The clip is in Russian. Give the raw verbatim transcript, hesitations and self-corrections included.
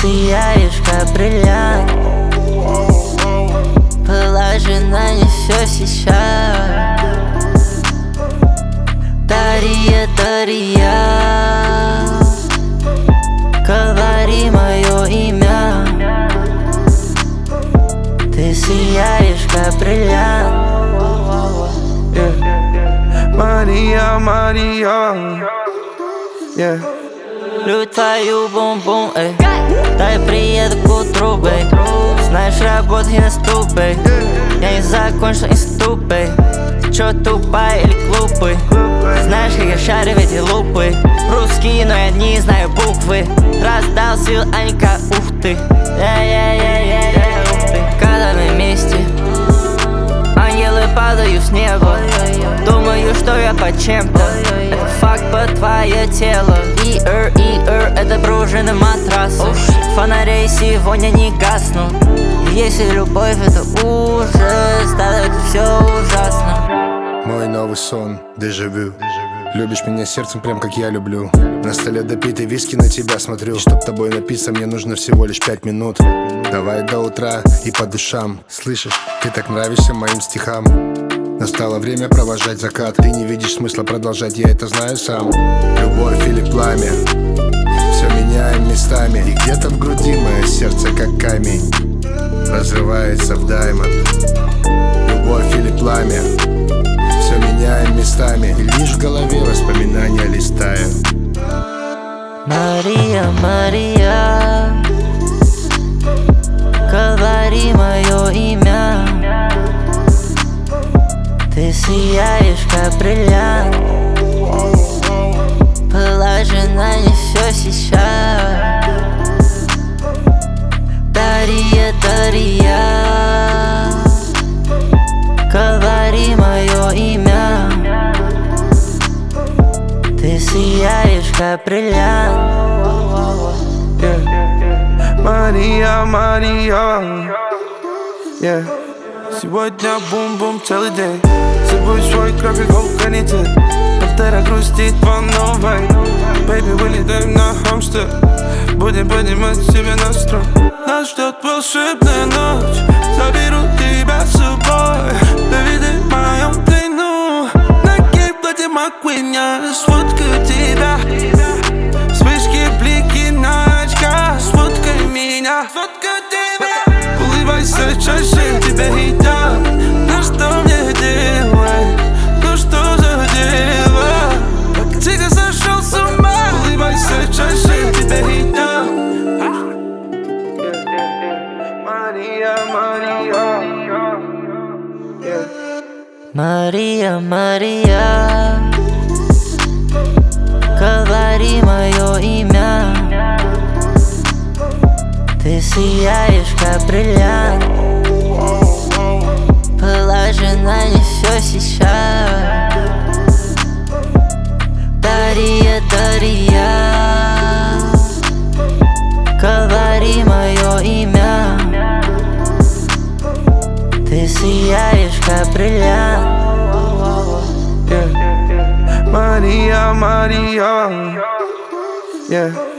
сияешь, как бриллиант. Положи на не все сейчас. Дарья, Дарья, говори мое имя. Ты сияешь, как бриллиант. Yeah. Мария, Мария, yeah. Люблю твою бум-бум, эй. Дай приеду к утру, бэй. Знаешь, работа не наступ, бэй. Я не закончил институт, бэй. Ты чё, тупая или глупый? Знаешь, как я шарю в эти лупы. Русские, но я не знаю буквы. Раздал сил, а не как ух ты. Я-я-я-я-я, ух ты. Когда мы вместе, ангелы падают с неба. Думаю, что я под чем-то. Это факт под твое тело. И-эр, и-эр, это пружины матраса. Фонарей сегодня не гаснут. Если любовь это ужас, тогда это все ужасно. Мой новый сон, дежавю. Любишь меня сердцем, прям как я люблю. На столе допитый виски, на тебя смотрю. Чтоб тобой напиться, мне нужно всего лишь пять минут. Давай до утра и по душам. Слышишь, ты так нравишься моим стихам. Настало время провожать закат. Ты не видишь смысла продолжать, я это знаю сам. Любовь или пламя, все меняем местами. И где-то в груди мое сердце, как камень, разрывается в даймонд. Любовь или пламя, все меняем местами. И лишь в голове воспоминания листаю. Мария, Мария, говори мое имя. Ты сияешь, как бриллиант. Положи на не все сейчас. Дарья, Дарья, говори мое имя. Ты сияешь, как бриллиант. Yeah. Мария, Мария, yeah. Сегодня бум-бум целый день. Забудь свой график, канитель. Пантера грустит по новой. Бэйби, вылетаем на Амстер. Будем поднимать себе настрой. Нас ждет волшебная ночь. Заберу тебя с собой. Доведи в моем плену. На гей-платье Маккуин, я сфоткаю тебя. Вспышки, блики на очках. Сфоткай меня. Улыбайся чаще, тебя едят. Ну что мне делать? Ну что за дело? Как тихо сошел с ума. Улыбайся чаще, тебя едят. Мария, Мария, Мария, Мария, говори мое имя. Ты сияешь, как бриллиант. Положи на не все сейчас. Дарья, Дарья, говори мое имя. Ты сияешь, как бриллиант. yeah. Мария, Мария, yeah.